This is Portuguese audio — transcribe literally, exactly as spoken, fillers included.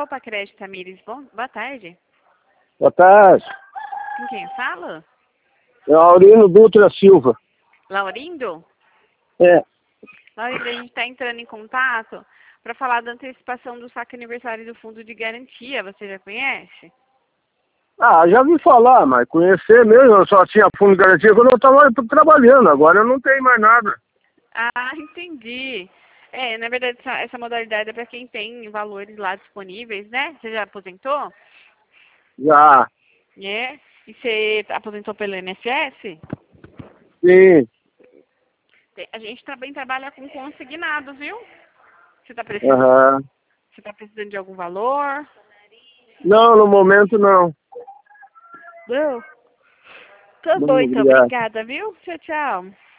Copa Crédito Tamires, bom, boa tarde. Boa tarde. Com quem fala? É Aurino Dutra Silva. Laurindo? É. Laurindo, a gente está entrando em contato para falar da antecipação do saque aniversário do Fundo de Garantia. Você já conhece? Ah, já vi falar, mas conhecer mesmo, eu só tinha fundo de garantia quando eu estava trabalhando, agora eu não tenho mais nada. Ah, entendi. É, na verdade, essa, essa modalidade é para quem tem valores lá disponíveis, né? Você já aposentou? Já, É. E você aposentou pelo I N S S? sim. Tem- A gente também trabalha com consignado, viu? Você está precisando, Aham. você tá precisando de algum valor? Não, no momento não. Não. Tá bom, Não, então. obrigado. Obrigada, viu? Tchau, tchau.